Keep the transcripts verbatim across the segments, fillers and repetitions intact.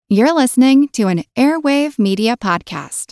You're listening to an Airwave Media Podcast.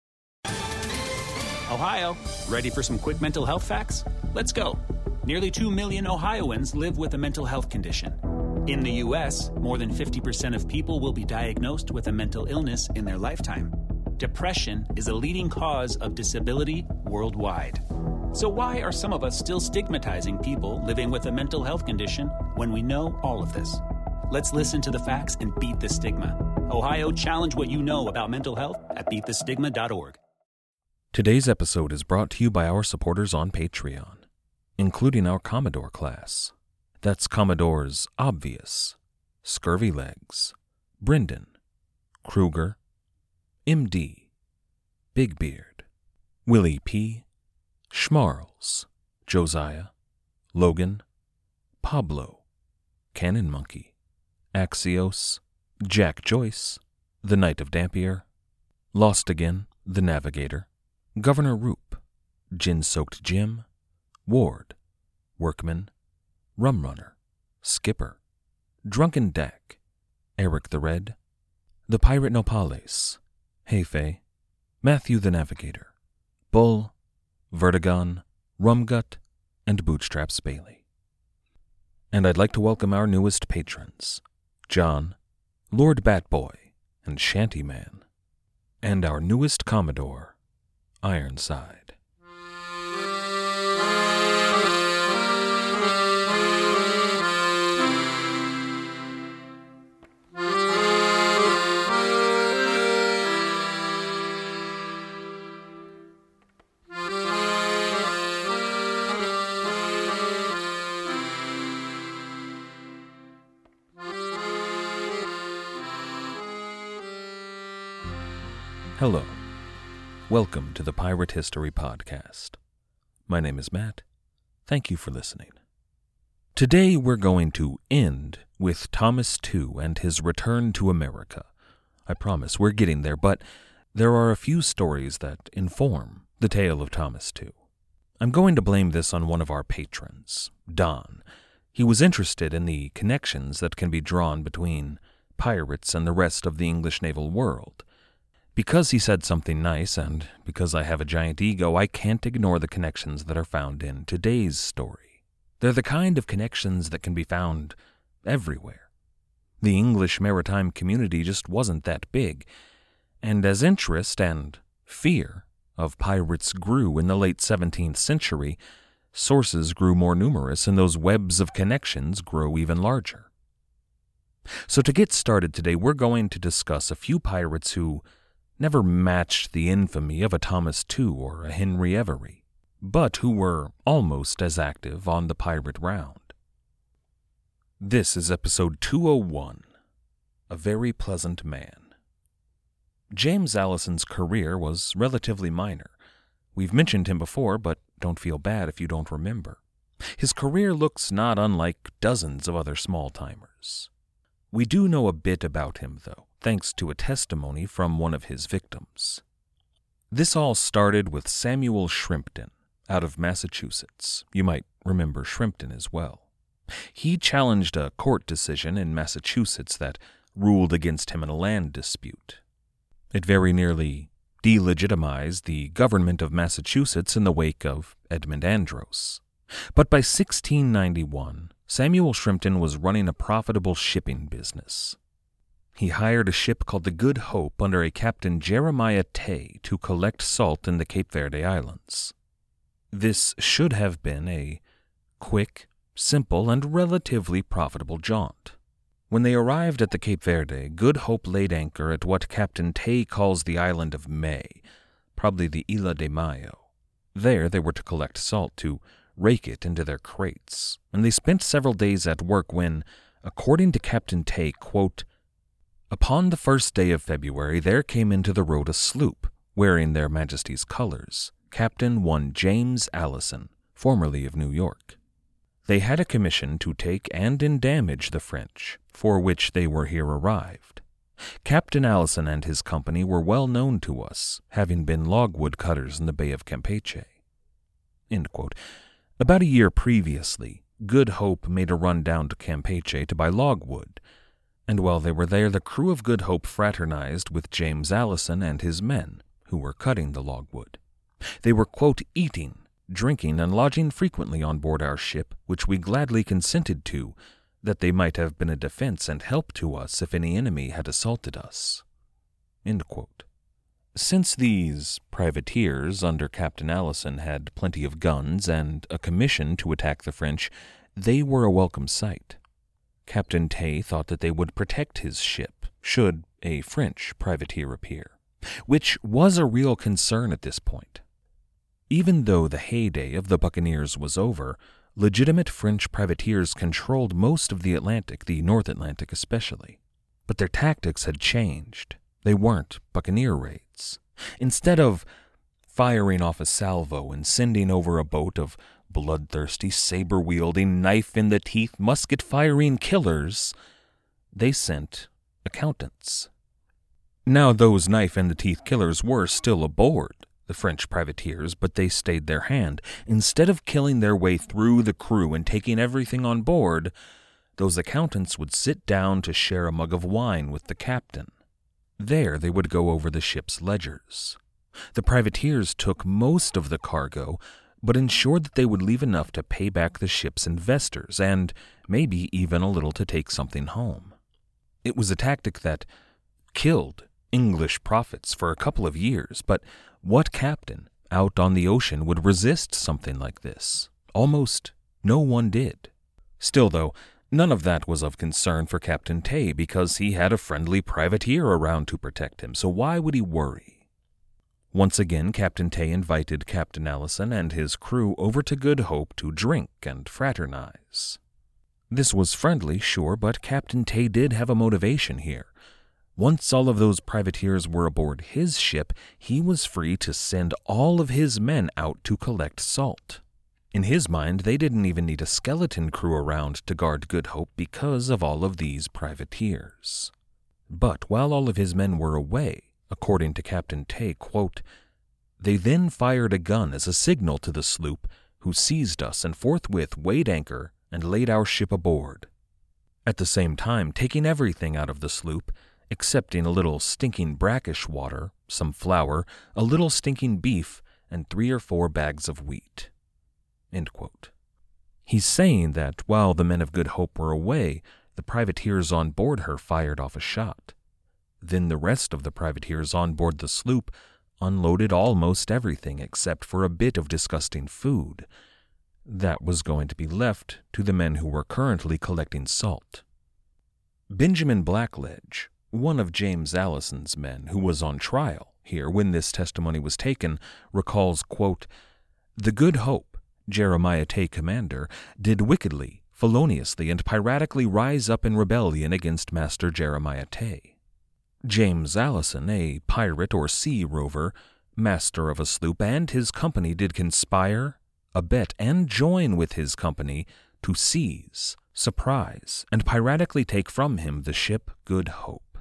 Ohio, ready for some quick mental health facts? Let's go. Nearly two million Ohioans live with a mental health condition. In the U S, more than fifty percent of people will be diagnosed with a mental illness in their lifetime. Depression is a leading cause of disability worldwide. So why are some of us still stigmatizing people living with a mental health condition when we know all of this? Let's listen to the facts and beat the stigma. Ohio, challenge what you know about mental health at beat the stigma dot org. Today's episode is brought to you by our supporters on Patreon, including our Commodore class. That's Commodores Obvious, Scurvy Legs, Brendan, Kruger, M D, Big Beard, Willie P., Schmarls, Josiah, Logan, Pablo, Cannon Monkey, Axios, Jack Joyce, The Knight of Dampier, Lost Again, The Navigator, Governor Roop, Gin-Soaked Jim, Ward, Workman, Rum Runner, Skipper, Drunken Dak, Eric the Red, The Pirate Nopales, Hefe, Matthew the Navigator, Bull, Vertigon, Rumgut, and Bootstraps Bailey. And I'd like to welcome our newest patrons, John, Lord Batboy, and Shantyman, and our newest Commodore, Ironside. Hello. Welcome to the Pirate History Podcast. My name is Matt. Thank you for listening. Today we're going to end with Thomas Tew and his return to America. I promise we're getting there, but there are a few stories that inform the tale of Thomas Tew. I'm going to blame this on one of our patrons, Don. He was interested in the connections that can be drawn between pirates and the rest of the English naval world. Because he said something nice, and because I have a giant ego, I can't ignore the connections that are found in today's story. They're the kind of connections that can be found everywhere. The English maritime community just wasn't that big, and as interest and fear of pirates grew in the late seventeenth century, sources grew more numerous and those webs of connections grow even larger. So to get started today, we're going to discuss a few pirates who never matched the infamy of a Thomas Tew or a Henry Every, but who were almost as active on the pirate round. This is episode two oh one, A Very Pleasant Man. James Allison's career was relatively minor. We've mentioned him before, but don't feel bad if you don't remember. His career looks not unlike dozens of other small-timers. We do know a bit about him, though, thanks to a testimony from one of his victims. This all started with Samuel Shrimpton, out of Massachusetts. You might remember Shrimpton as well. He challenged a court decision in Massachusetts that ruled against him in a land dispute. It very nearly delegitimized the government of Massachusetts in the wake of Edmund Andros. But by sixteen ninety-one, Samuel Shrimpton was running a profitable shipping business. He hired a ship called the Good Hope under a Captain Jeremiah Tay to collect salt in the Cape Verde Islands. This should have been a quick, simple, and relatively profitable jaunt. When they arrived at the Cape Verde, Good Hope laid anchor at what Captain Tay calls the island of May, probably the Isla de Mayo. There they were to collect salt, to rake it into their crates, and they spent several days at work when, according to Captain Tay, quote, "Upon the first day of February there came into the road a sloop, wearing their Majesty's colors, Captain one James Allison, formerly of New York. They had a commission to take and endamage the French, for which they were here arrived. Captain Allison and his company were well known to us, having been logwood cutters in the Bay of Campeche." End quote. About a year previously, Good Hope made a run down to Campeche to buy logwood, and while they were there, the crew of Good Hope fraternized with James Allison and his men, who were cutting the logwood. They were, quote, eating, drinking, and lodging frequently on board our ship, which we gladly consented to, that they might have been a defense and help to us if any enemy had assaulted us. End quote. Since these privateers under Captain Allison had plenty of guns and a commission to attack the French, they were a welcome sight. Captain Tay thought that they would protect his ship should a French privateer appear, which was a real concern at this point. Even though the heyday of the buccaneers was over, legitimate French privateers controlled most of the Atlantic, the North Atlantic especially. But their tactics had changed. They weren't buccaneer raids. Instead of firing off a salvo and sending over a boat of bloodthirsty, saber-wielding, knife-in-the-teeth, musket-firing killers, they sent accountants. Now those knife-in-the-teeth killers were still aboard the French privateers, but they stayed their hand. Instead of killing their way through the crew and taking everything on board, those accountants would sit down to share a mug of wine with the captain. There they would go over the ship's ledgers. The privateers took most of the cargo, but ensured that they would leave enough to pay back the ship's investors, and maybe even a little to take something home. It was a tactic that killed English profits for a couple of years, but what captain out on the ocean would resist something like this? Almost no one did. Still, though, none of that was of concern for Captain Tay because he had a friendly privateer around to protect him, so why would he worry? Once again, Captain Tay invited Captain Allison and his crew over to Good Hope to drink and fraternize. This was friendly, sure, but Captain Tay did have a motivation here. Once all of those privateers were aboard his ship, he was free to send all of his men out to collect salt. In his mind, they didn't even need a skeleton crew around to guard Good Hope because of all of these privateers. But while all of his men were away, according to Captain Tay, quote, they then fired a gun as a signal to the sloop, who seized us and forthwith weighed anchor and laid our ship aboard. At the same time, taking everything out of the sloop, excepting a little stinking brackish water, some flour, a little stinking beef, and three or four bags of wheat. End quote. He's saying that while the men of Good Hope were away, the privateers on board her fired off a shot. Then the rest of the privateers on board the sloop unloaded almost everything except for a bit of disgusting food. That was going to be left to the men who were currently collecting salt. Benjamin Blackledge, one of James Allison's men who was on trial here when this testimony was taken, recalls, quote, the Good Hope, Jeremiah Tay commander, did wickedly, feloniously, and piratically rise up in rebellion against Master Jeremiah Tay. James Allison, a pirate or sea rover, master of a sloop, and his company did conspire, abet, and join with his company to seize, surprise, and piratically take from him the ship Good Hope.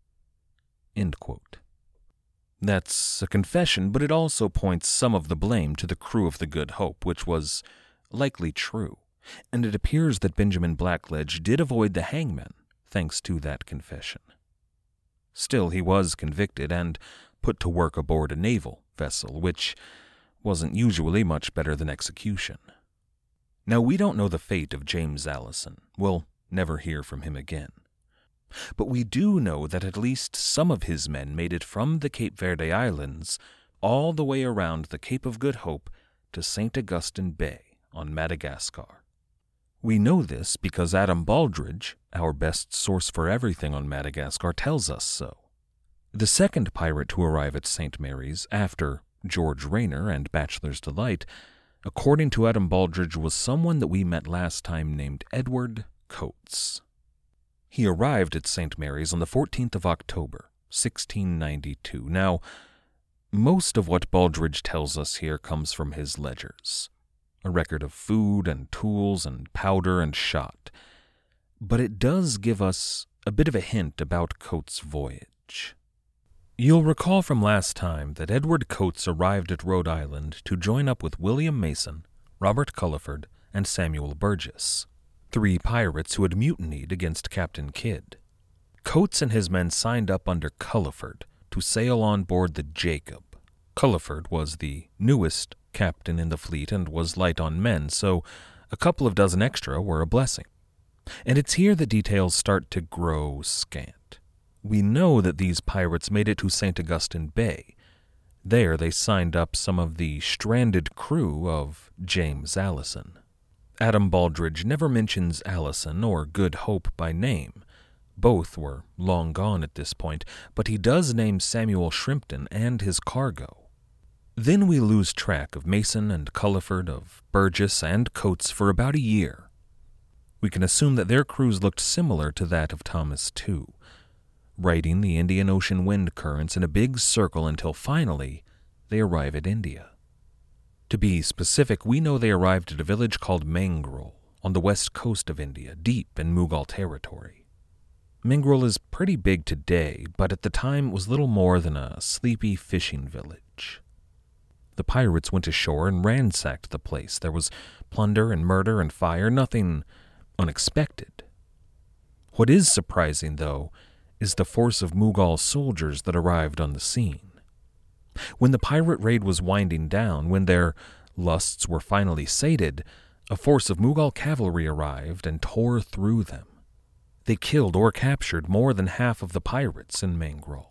End quote. That's a confession, but it also points some of the blame to the crew of the Good Hope, which was likely true, and it appears that Benjamin Blackledge did avoid the hangman thanks to that confession. Still, he was convicted and put to work aboard a naval vessel, which wasn't usually much better than execution. Now, we don't know the fate of James Allison. We'll never hear from him again. But we do know that at least some of his men made it from the Cape Verde Islands all the way around the Cape of Good Hope to Saint Augustine Bay on Madagascar. We know this because Adam Baldridge, our best source for everything on Madagascar, tells us so. The second pirate to arrive at Saint Mary's after George Rayner and Bachelor's Delight, according to Adam Baldridge, was someone that we met last time named Edward Coates. He arrived at Saint Mary's on the fourteenth of October, sixteen ninety-two. Now, most of what Baldridge tells us here comes from his ledgers. A record of food and tools and powder and shot. But it does give us a bit of a hint about Coates' voyage. You'll recall from last time that Edward Coates arrived at Rhode Island to join up with William Mason, Robert Culliford, and Samuel Burgess, three pirates who had mutinied against Captain Kidd. Coates and his men signed up under Culliford to sail on board the Jacob. Culliford was the newest captain in the fleet and was light on men, so a couple of dozen extra were a blessing. And it's here the details start to grow scant. We know that these pirates made it to Saint Augustine Bay. There they signed up some of the stranded crew of James Allison. Adam Baldridge never mentions Allison or Good Hope by name. Both were long gone at this point, but he does name Samuel Shrimpton and his cargo. Then we lose track of Mason and Culliford, of Burgess and Coates for about a year. We can assume that their crews looked similar to that of Thomas Tew, riding the Indian Ocean wind currents in a big circle until finally they arrive at India. To be specific, we know they arrived at a village called Mangrol on the west coast of India, deep in Mughal territory. Mangrol is pretty big today, but at the time was little more than a sleepy fishing village. The pirates went ashore and ransacked the place. There was plunder and murder and fire, nothing unexpected. What is surprising, though, is the force of Mughal soldiers that arrived on the scene. When the pirate raid was winding down, when their lusts were finally sated, a force of Mughal cavalry arrived and tore through them. They killed or captured more than half of the pirates in Mangrol.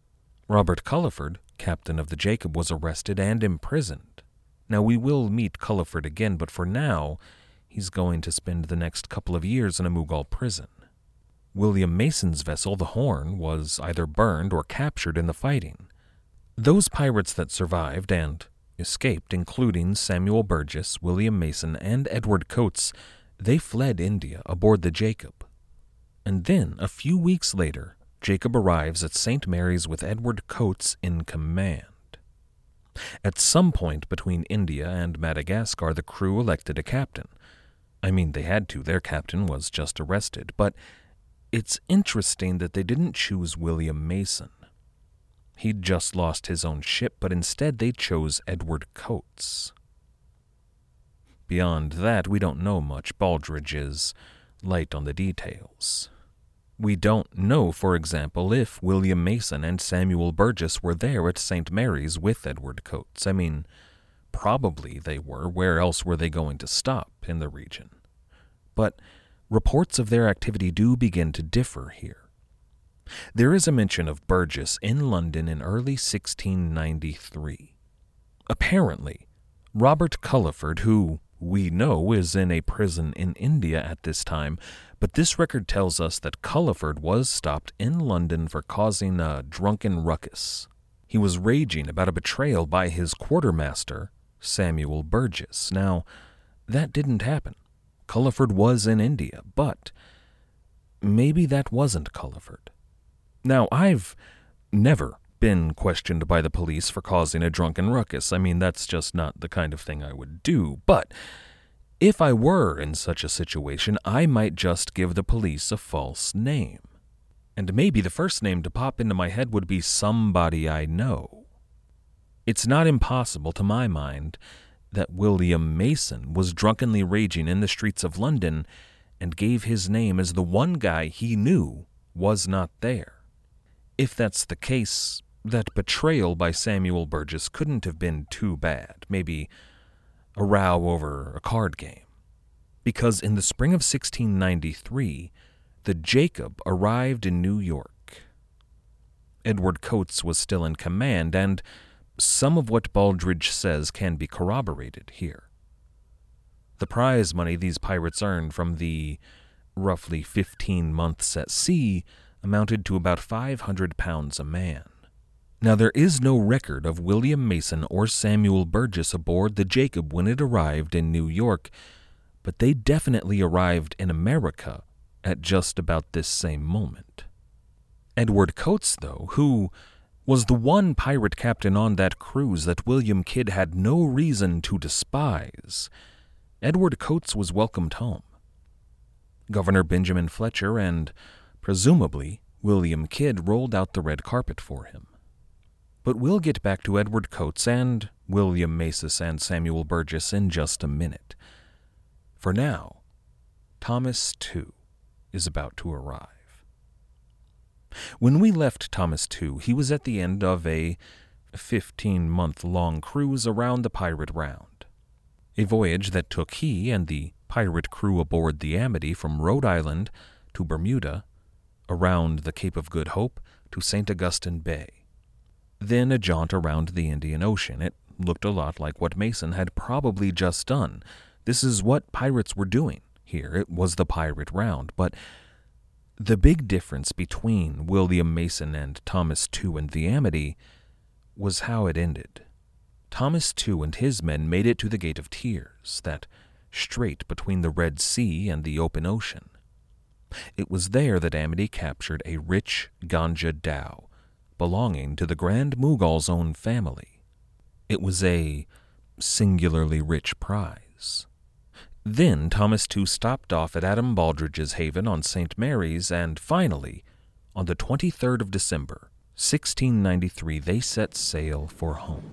Robert Culliford, captain of the Jacob, was arrested and imprisoned. Now, we will meet Culliford again, but for now, he's going to spend the next couple of years in a Mughal prison. William Mason's vessel, the Horn, was either burned or captured in the fighting. Those pirates that survived and escaped, including Samuel Burgess, William Mason, and Edward Coates, they fled India aboard the Jacob. And then, a few weeks later, Jacob arrives at Saint Mary's with Edward Coates in command. At some point between India and Madagascar, the crew elected a captain. I mean, they had to. Their captain was just arrested. But it's interesting that they didn't choose William Mason. He'd just lost his own ship, but instead they chose Edward Coates. Beyond that, we don't know much. Baldridge is light on the details. We don't know, for example, if William Mason and Samuel Burgess were there at Saint Mary's with Edward Coates. I mean, probably they were. Where else were they going to stop in the region? But reports of their activity do begin to differ here. There is a mention of Burgess in London in early sixteen ninety-three. Apparently, Robert Culliford, who we know is in a prison in India at this time, but this record tells us that Culliford was stopped in London for causing a drunken ruckus. He was raging about a betrayal by his quartermaster, Samuel Burgess. Now, that didn't happen. Culliford was in India, but maybe that wasn't Culliford. Now, I've never been questioned by the police for causing a drunken ruckus. I mean, that's just not the kind of thing I would do. But if I were in such a situation, I might just give the police a false name. And maybe the first name to pop into my head would be somebody I know. It's not impossible, to my mind, that William Mason was drunkenly raging in the streets of London and gave his name as the one guy he knew was not there. If that's the case, that betrayal by Samuel Burgess couldn't have been too bad, maybe a row over a card game. Because in the spring of sixteen ninety-three, the Jacob arrived in New York. Edward Coates was still in command, and some of what Baldridge says can be corroborated here. The prize money these pirates earned from the roughly fifteen months at sea amounted to about five hundred pounds a man. Now, there is no record of William Mason or Samuel Burgess aboard the Jacob when it arrived in New York, but they definitely arrived in America at just about this same moment. Edward Coates, though, who was the one pirate captain on that cruise that William Kidd had no reason to despise, Edward Coates was welcomed home. Governor Benjamin Fletcher and, presumably, William Kidd rolled out the red carpet for him. But we'll get back to Edward Coates and William Mason and Samuel Burgess in just a minute. For now, Thomas Tew is about to arrive. When we left Thomas Tew, he was at the end of a fifteen-month-long cruise around the Pirate Round, a voyage that took he and the pirate crew aboard the Amity from Rhode Island to Bermuda, around the Cape of Good Hope to Saint Augustine Bay. Then a jaunt around the Indian Ocean. It looked a lot like what Mason had probably just done. This is what pirates were doing here. It was the Pirate Round, but the big difference between William Mason and Thomas Tew and the Amity was how it ended. Thomas Tew and his men made it to the Gate of Tears, that strait between the Red Sea and the open ocean. It was there that Amity captured a rich ganja dhow belonging to the Grand Mughal's own family. It was a singularly rich prize. Then Thomas Tew stopped off at Adam Baldridge's haven on Saint Mary's, and finally, on the twenty-third of December, sixteen ninety-three, they set sail for home.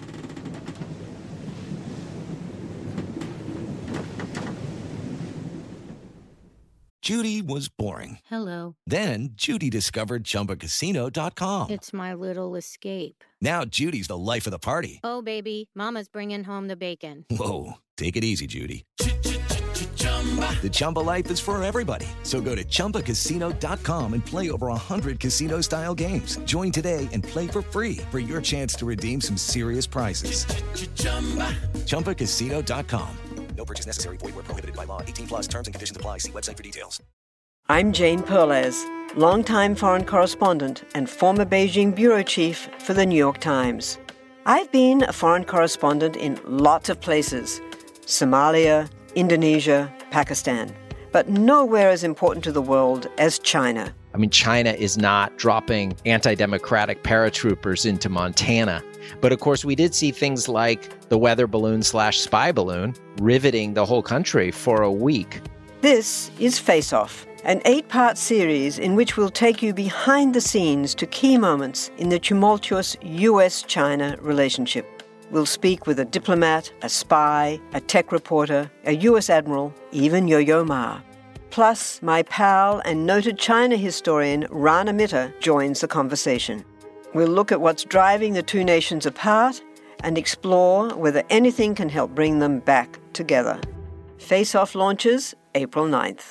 Judy was boring. Hello. Then Judy discovered Chumba Casino dot com. It's my little escape. Now Judy's the life of the party. Oh, baby, mama's bringing home the bacon. Whoa, take it easy, Judy. The Chumba life is for everybody. So go to Chumba Casino dot com and play over one hundred casino-style games. Join today and play for free for your chance to redeem some serious prizes. Chumba Casino dot com. No purchase necessary. Void where prohibited by law. eighteen plus terms and conditions apply. See website for details. I'm Jane Perlez, longtime foreign correspondent and former Beijing bureau chief for the New York Times. I've been a foreign correspondent in lots of places: Somalia, Indonesia, Pakistan, but nowhere as important to the world as China. I mean, China is not dropping anti-democratic paratroopers into Montana. But of course, we did see things like the weather balloon slash spy balloon riveting the whole country for a week. This is Face Off, an eight-part series in which we'll take you behind the scenes to key moments in the tumultuous U S China relationship. We'll speak with a diplomat, a spy, a tech reporter, a U S admiral, even Yo-Yo Ma. Plus, my pal and noted China historian Rana Mitter joins the conversation. We'll look at what's driving the two nations apart and explore whether anything can help bring them back together. Face Off launches April ninth.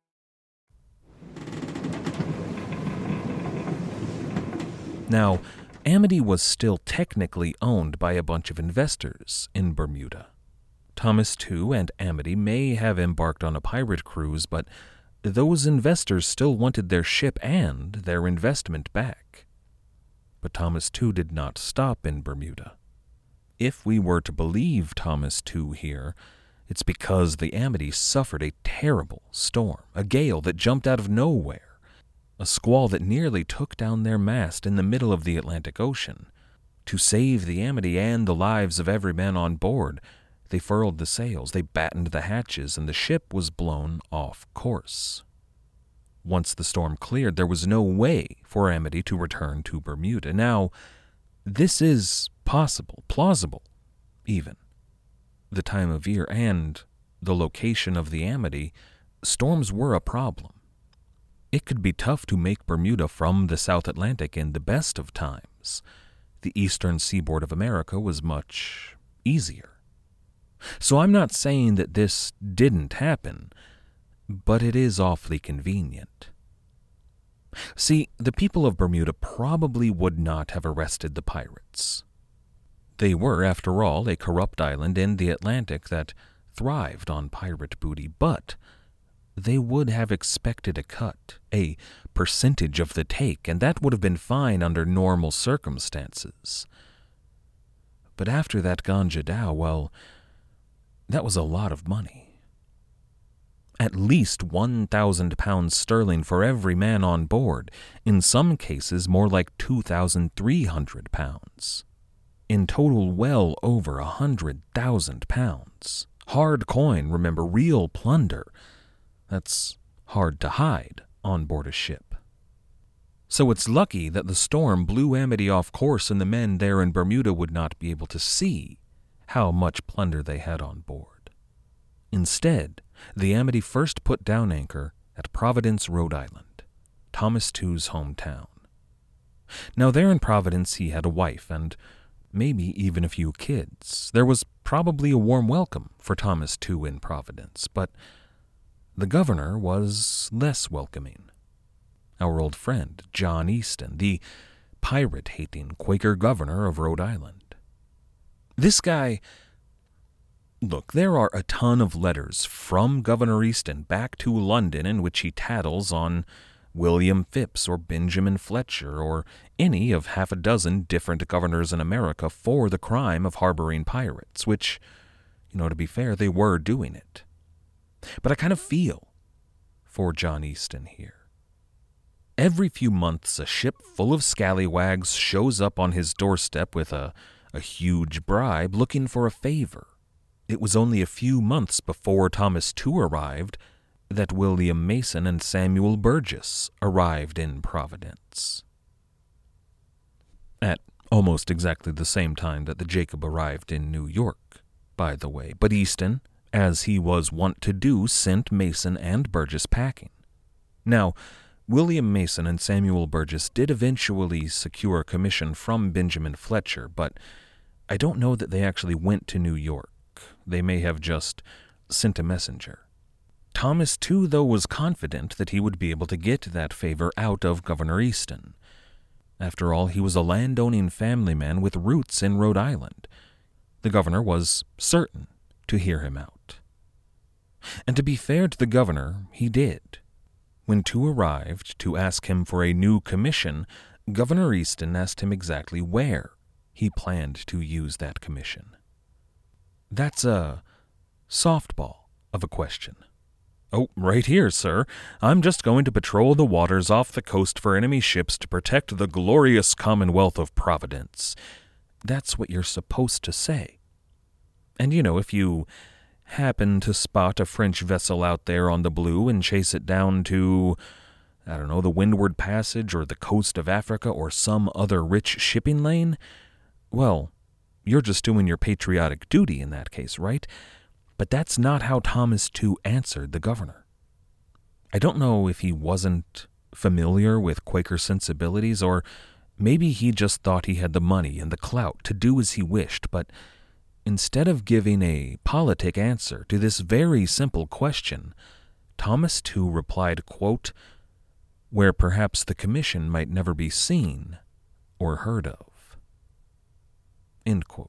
Now, Amity was still technically owned by a bunch of investors in Bermuda. Thomas Tew and Amity may have embarked on a pirate cruise, but those investors still wanted their ship and their investment back. But Thomas Tew did not stop in Bermuda. If we were to believe Thomas Tew here, it's because the Amity suffered a terrible storm, a gale that jumped out of nowhere, a squall that nearly took down their mast in the middle of the Atlantic Ocean. To save the Amity and the lives of every man on board, they furled the sails, they battened the hatches, and the ship was blown off course. Once the storm cleared, there was no way for Amity to return to Bermuda. Now, this is possible, plausible, even. The time of year and the location of the Amity, storms were a problem. It could be tough to make Bermuda from the South Atlantic in the best of times. The eastern seaboard of America was much easier. So I'm not saying that this didn't happen, but it is awfully convenient. See, the people of Bermuda probably would not have arrested the pirates. They were, after all, a corrupt island in the Atlantic that thrived on pirate booty, but they would have expected a cut, a percentage of the take, and that would have been fine under normal circumstances. But after that ganja dhow, well, that was a lot of money. At least one thousand pounds sterling for every man on board, in some cases more like two thousand three hundred pounds. In total, well over a hundred thousand pounds. Hard coin, remember, real plunder. That's hard to hide on board a ship. So it's lucky that the storm blew Amity off course and the men there in Bermuda would not be able to see how much plunder they had on board. Instead, the Amity first put down anchor at Providence, Rhode Island. Thomas Tew's hometown. Now, there in Providence, he had a wife and maybe even a few kids. There was probably a warm welcome for Thomas Tew in Providence, but the governor was less welcoming. Our old friend, John Easton, the pirate-hating Quaker governor of Rhode Island. This guy... Look, there are a ton of letters from Governor Easton back to London in which he tattles on William Phipps or Benjamin Fletcher or any of half a dozen different governors in America for the crime of harboring pirates, which, you know, to be fair, they were doing it. But I kind of feel for John Easton here. Every few months, a ship full of scallywags shows up on his doorstep with a, a huge bribe looking for a favor. It was only a few months before Thomas Tew arrived that William Mason and Samuel Burgess arrived in Providence. At almost exactly the same time that the Jacob arrived in New York, by the way. But Easton, as he was wont to do, sent Mason and Burgess packing. Now, William Mason and Samuel Burgess did eventually secure a commission from Benjamin Fletcher, but I don't know that they actually went to New York. They may have just sent a messenger. Thomas Tew, though, was confident that he would be able to get that favor out of Governor Easton. After all, he was a landowning family man with roots in Rhode Island. The governor was certain to hear him out. And to be fair to the governor, he did. When Tew arrived to ask him for a new commission, Governor Easton asked him exactly where he planned to use that commission. That's a softball of a question. Oh, right here, sir. I'm just going to patrol the waters off the coast for enemy ships to protect the glorious Commonwealth of Providence. That's what you're supposed to say. And, you know, if you happen to spot a French vessel out there on the blue and chase it down to, I don't know, the Windward Passage or the coast of Africa or some other rich shipping lane, well, you're just doing your patriotic duty in that case, right? But that's not how Thomas Tew answered the governor. I don't know if he wasn't familiar with Quaker sensibilities, or maybe he just thought he had the money and the clout to do as he wished, but instead of giving a politic answer to this very simple question, Thomas Tew replied, quote, where perhaps the commission might never be seen or heard of. End quote.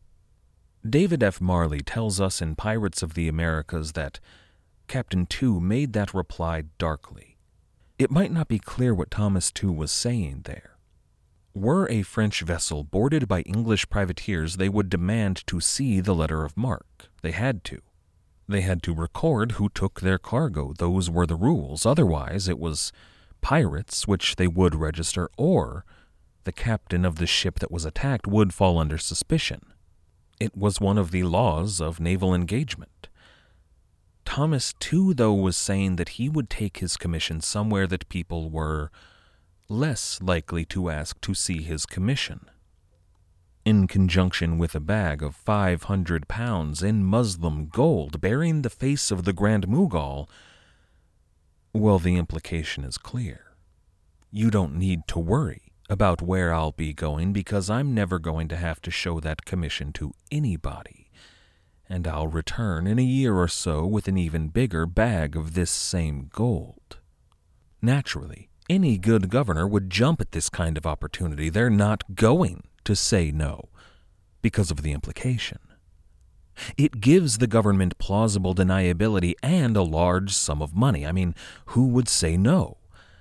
David F. Marley tells us in Pirates of the Americas that Captain Tew made that reply darkly. It might not be clear what Thomas Tew was saying there. Were a French vessel boarded by English privateers, they would demand to see the letter of marque. They had to. They had to record who took their cargo. Those were the rules. Otherwise, it was pirates, which they would register, or the captain of the ship that was attacked would fall under suspicion. It was one of the laws of naval engagement. Thomas Tew, though, was saying that he would take his commission somewhere that people were less likely to ask to see his commission. In conjunction with a bag of five hundred pounds in Muslim gold bearing the face of the Grand Mughal, well, the implication is clear. You don't need to worry about where I'll be going, because I'm never going to have to show that commission to anybody, and I'll return in a year or so with an even bigger bag of this same gold. Naturally, any good governor would jump at this kind of opportunity. They're not going to say no because of the implication. It gives the government plausible deniability and a large sum of money. I mean, who would say no?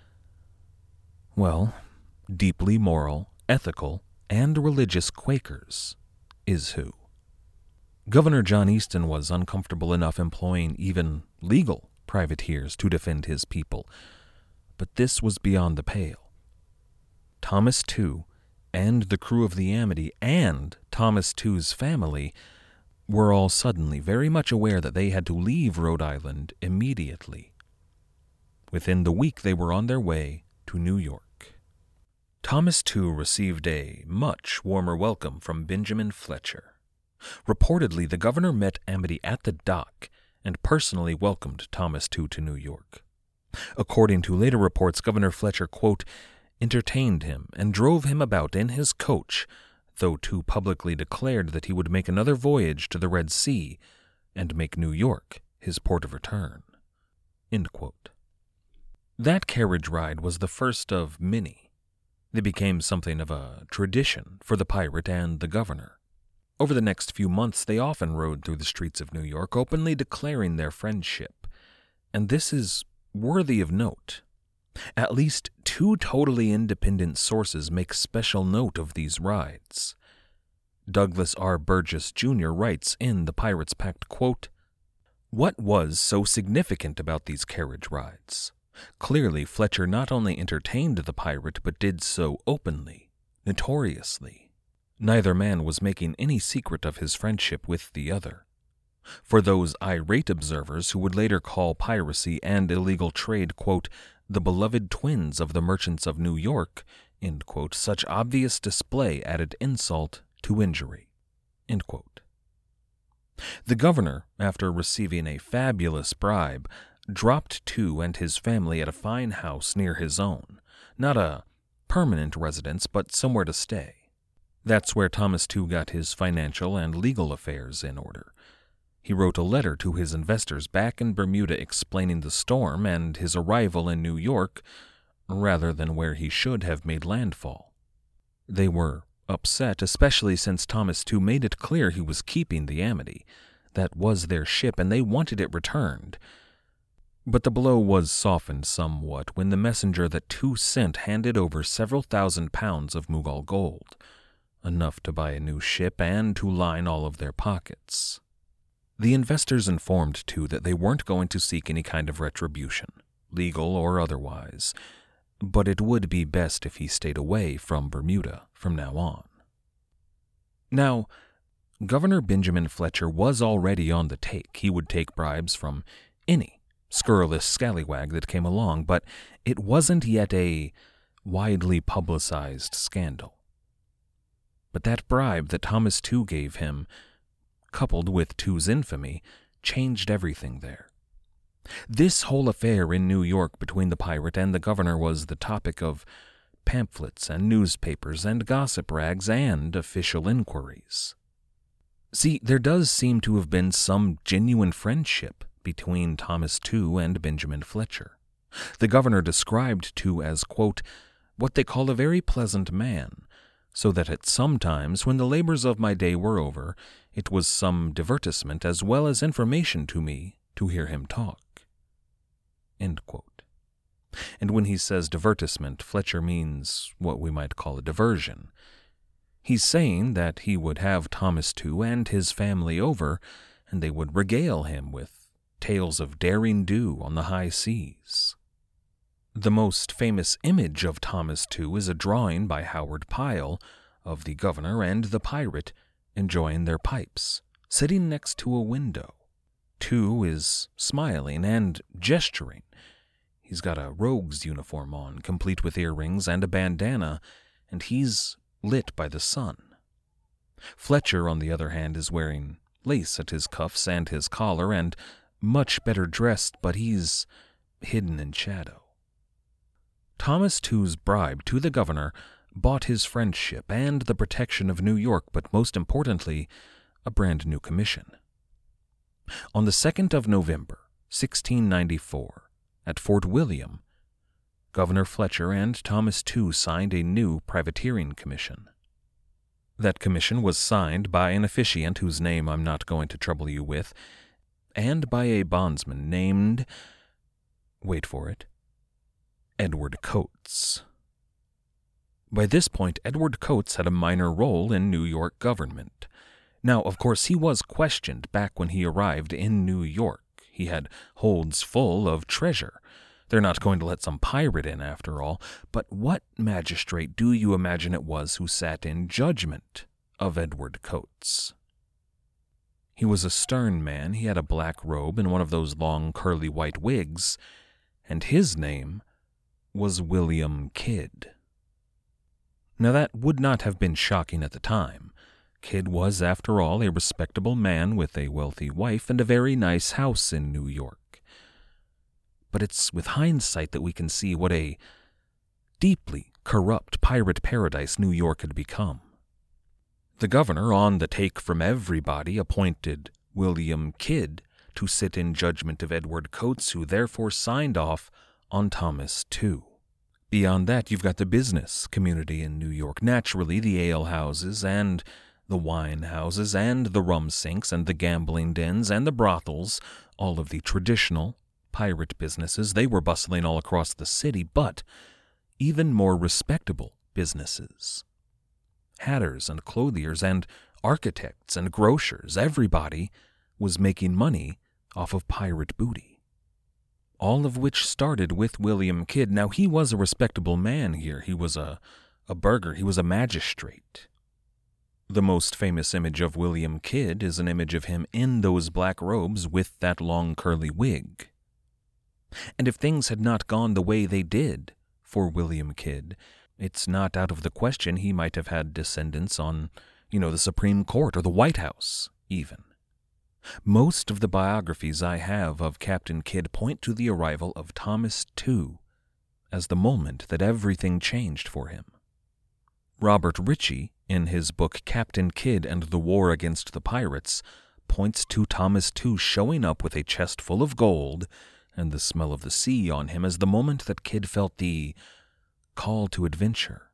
Well, deeply moral, ethical, and religious Quakers is who. Governor John Easton was uncomfortable enough employing even legal privateers to defend his people, but this was beyond the pale. Thomas Tew and the crew of the Amity and Thomas Tew's family were all suddenly very much aware that they had to leave Rhode Island immediately. Within the week, they were on their way to New York. Thomas Tew received a much warmer welcome from Benjamin Fletcher. Reportedly, the governor met Amity at the dock and personally welcomed Thomas Tew to New York. According to later reports, Governor Fletcher, quote, entertained him and drove him about in his coach, though too publicly declared that he would make another voyage to the Red Sea and make New York his port of return. End quote. That carriage ride was the first of many. They became something of a tradition for the pirate and the governor. Over the next few months, they often rode through the streets of New York, openly declaring their friendship. And this is worthy of note. At least two totally independent sources make special note of these rides. Douglas R. Burgess, Junior writes in The Pirates' Pact, quote, what was so significant about these carriage rides? Clearly, Fletcher not only entertained the pirate, but did so openly, notoriously. Neither man was making any secret of his friendship with the other. For those irate observers who would later call piracy and illegal trade, quote, the beloved twins of the merchants of New York, end quote, such obvious display added insult to injury, end quote. The governor, after receiving a fabulous bribe, dropped Tew and his family at a fine house near his own, not a permanent residence, but somewhere to stay. That's where Thomas Tew got his financial and legal affairs in order. He wrote a letter to his investors back in Bermuda explaining the storm and his arrival in New York, rather than where he should have made landfall. They were upset, especially since Thomas Tew made it clear he was keeping the Amity. That was their ship, and they wanted it returned. But the blow was softened somewhat when the messenger that Tew sent handed over several thousand pounds of Mughal gold, enough to buy a new ship and to line all of their pockets. The investors informed Tew that they weren't going to seek any kind of retribution, legal or otherwise, but it would be best if he stayed away from Bermuda from now on. Now, Governor Benjamin Fletcher was already on the take. He would take bribes from any scurrilous scallywag that came along, but it wasn't yet a widely publicized scandal. But that bribe that Thomas Tew gave him, coupled with Tew's infamy, changed everything there. This whole affair in New York between the pirate and the governor was the topic of pamphlets and newspapers and gossip rags and official inquiries. See, there does seem to have been some genuine friendship between Thomas Tew and Benjamin Fletcher. The governor described Tew as, quote, what they call a very pleasant man, so that at some times, when the labors of my day were over, it was some divertisement as well as information to me to hear him talk. End quote. And when he says divertisement, Fletcher means what we might call a diversion. He's saying that he would have Thomas Tew and his family over, and they would regale him with tales of daring do on the high seas. The most famous image of Thomas Tew is a drawing by Howard Pyle of the governor and the pirate enjoying their pipes, sitting next to a window. Tew is smiling and gesturing. He's got a rogue's uniform on, complete with earrings and a bandana, and he's lit by the sun. Fletcher, on the other hand, is wearing lace at his cuffs and his collar, and much better dressed, but he's hidden in shadow. Thomas Tew's bribe to the governor bought his friendship and the protection of New York, but most importantly, a brand new commission. On the second of November, sixteen ninety-four, at Fort William, Governor Fletcher and Thomas Tew signed a new privateering commission. That commission was signed by an officiant whose name I'm not going to trouble you with, and by a bondsman named, wait for it, Edward Coates. By this point, Edward Coates had a minor role in New York government. Now, of course, he was questioned back when he arrived in New York. He had holds full of treasure. They're not going to let some pirate in, after all. But what magistrate do you imagine it was who sat in judgment of Edward Coates? He was a stern man. He had a black robe and one of those long curly white wigs, and his name was William Kidd. Now that would not have been shocking at the time. Kidd was, after all, a respectable man with a wealthy wife and a very nice house in New York. but it's with hindsight that we can see what a deeply corrupt pirate paradise New York had become. The governor, on the take from everybody, appointed William Kidd to sit in judgment of Edward Coates, who therefore signed off on Thomas Tew. Beyond that, you've got the business community in New York. Naturally, the ale houses and the wine houses and the rum sinks and the gambling dens and the brothels, all of the traditional pirate businesses, they were bustling all across the city, but even more respectable businesses. Hatters and clothiers and architects and grocers, everybody was making money off of pirate booty. All of which started with William Kidd. Now, he was a respectable man here. He was a, a burgher. He was a magistrate. The most famous image of William Kidd is an image of him in those black robes with that long curly wig. And if things had not gone the way they did for William Kidd, it's not out of the question he might have had descendants on, you know, the Supreme Court or the White House, even. Most of the biographies I have of Captain Kidd point to the arrival of Thomas Tew as the moment that everything changed for him. Robert Ritchie, in his book Captain Kidd and the War Against the Pirates, points to Thomas Tew showing up with a chest full of gold and the smell of the sea on him as the moment that Kidd felt the call to adventure.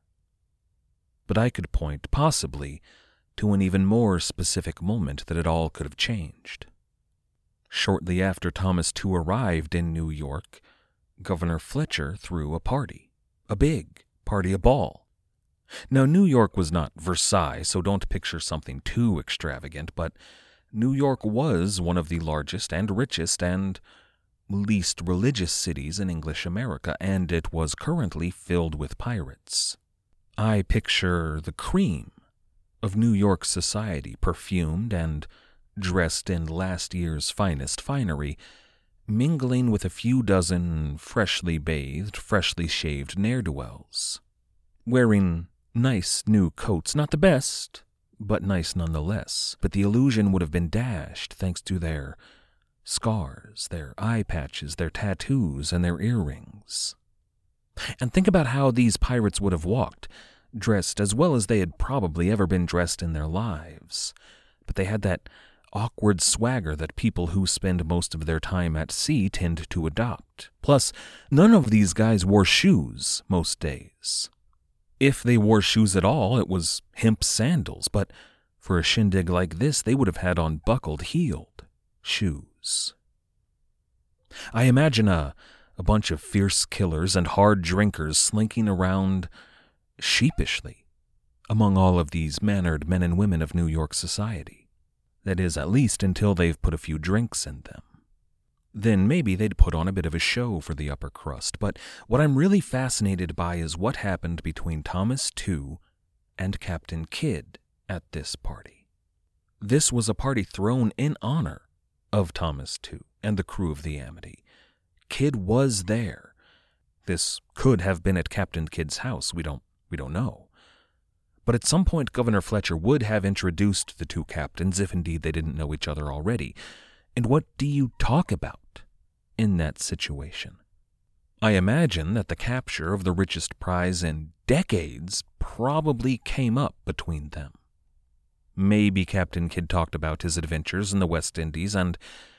But I could point, possibly, to an even more specific moment that it all could have changed. Shortly after Thomas Tew arrived in New York, Governor Fletcher threw a party, a big party, a ball. Now, New York was not Versailles, so don't picture something too extravagant, but New York was one of the largest and richest and least religious cities in English America, and it was currently filled with pirates. I picture the cream of New York society, perfumed and dressed in last year's finest finery, mingling with a few dozen freshly bathed, freshly shaved ne'er-do-wells, wearing nice new coats, not the best, but nice nonetheless. But the illusion would have been dashed thanks to their scars, their eye patches, their tattoos, and their earrings. And think about how these pirates would have walked, dressed as well as they had probably ever been dressed in their lives. But they had that awkward swagger that people who spend most of their time at sea tend to adopt. Plus, none of these guys wore shoes most days. If they wore shoes at all, it was hemp sandals, but for a shindig like this, they would have had on buckled, heeled shoes. I imagine a, a bunch of fierce killers and hard drinkers slinking around sheepishly among all of these mannered men and women of New York society. That is, at least until they've put a few drinks in them. Then maybe they'd put on a bit of a show for the upper crust. But what I'm really fascinated by is what happened between Thomas Tew and Captain Kidd at this party. This was a party thrown in honor of Thomas Tew and the crew of the Amity. Kidd was there. This could have been at Captain Kidd's house. We don't We don't know. But at some point, Governor Fletcher would have introduced the two captains, if indeed they didn't know each other already. And what do you talk about in that situation? I imagine that the capture of the richest prize in decades probably came up between them. Maybe Captain Kidd talked about his adventures in the West Indies, and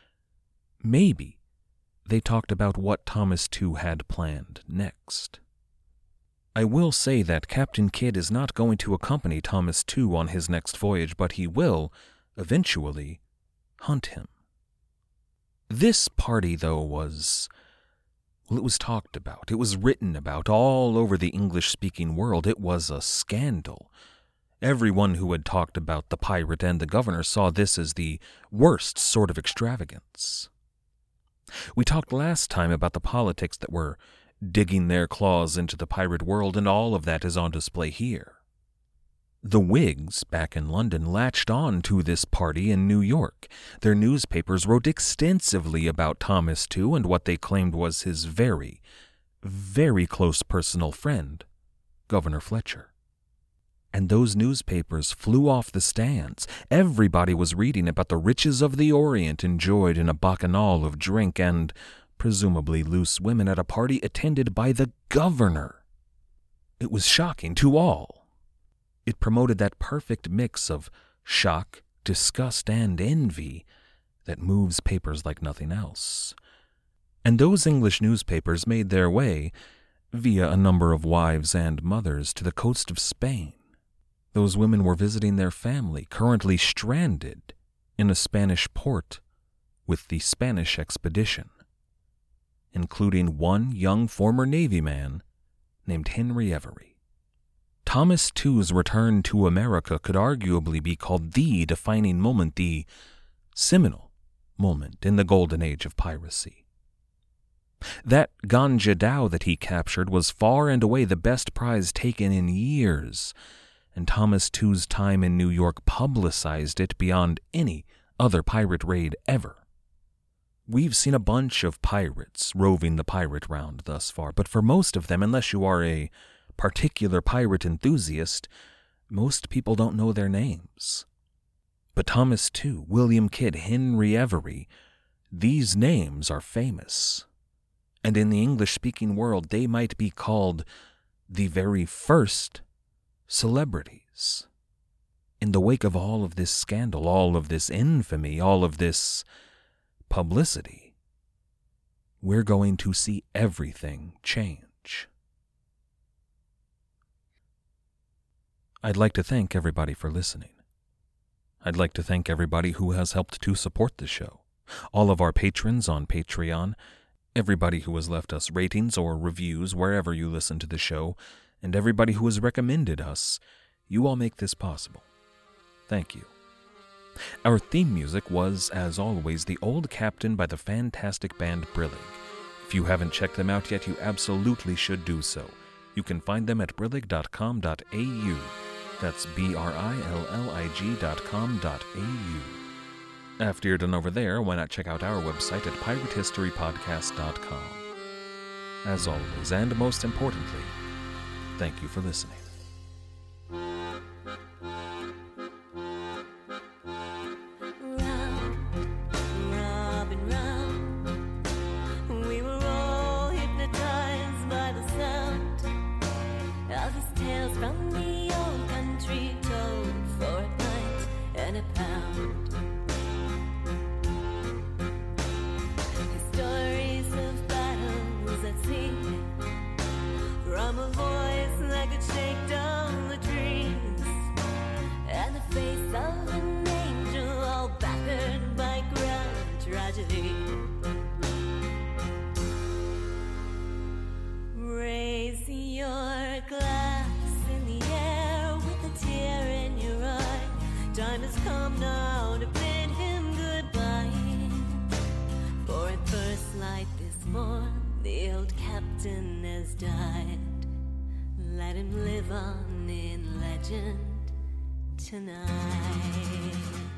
maybe they talked about what Thomas Tew had planned next. I will say that Captain Kidd is not going to accompany Thomas Tew on his next voyage, but he will, eventually, hunt him. This party, though, was... well, it was talked about. It was written about all over the English-speaking world. It was a scandal. Everyone who had talked about the pirate and the governor saw this as the worst sort of extravagance. We talked last time about the politics that were digging their claws into the pirate world, and all of that is on display here. The Whigs, back in London, latched on to this party in New York. Their newspapers wrote extensively about Thomas Tew and what they claimed was his very, very close personal friend, Governor Fletcher. And those newspapers flew off the stands. Everybody was reading about the riches of the Orient enjoyed in a bacchanal of drink and presumably loose women at a party attended by the governor. It was shocking to all. It promoted that perfect mix of shock, disgust, and envy that moves papers like nothing else. And those English newspapers made their way, via a number of wives and mothers, to the coast of Spain. Those women were visiting their family, currently stranded in a Spanish port with the Spanish expedition, including one young former Navy man named Henry Every. Thomas Tew's return to America could arguably be called the defining moment, the seminal moment in the golden age of piracy. That ganja dhow that he captured was far and away the best prize taken in years, and Thomas Tew's time in New York publicized it beyond any other pirate raid ever. We've seen a bunch of pirates roving the pirate round thus far, but for most of them, unless you are a particular pirate enthusiast, most people don't know their names. But Thomas Tew, William Kidd, Henry Every, these names are famous. And in the English-speaking world, they might be called the very first celebrities. In the wake of all of this scandal, all of this infamy, all of this publicity, we're going to see everything change. I'd like to thank everybody for listening. I'd like to thank everybody who has helped to support the show. All of our patrons on Patreon, everybody who has left us ratings or reviews wherever you listen to the show, and everybody who has recommended us. You all make this possible. Thank you. Our theme music was, as always, The Old Captain by the fantastic band Brillig. If you haven't checked them out yet, you absolutely should do so. You can find them at brillig dot com dot a u. That's B R I L L I G dot com dot a u. After you're done over there, why not check out our website at pirate history podcast dot com. As always, and most importantly, thank you for listening. Raise your glass in the air with a tear in your eye. Time has come now to bid him goodbye. For at first light this morn, the old captain has died. Let him live on in legend tonight.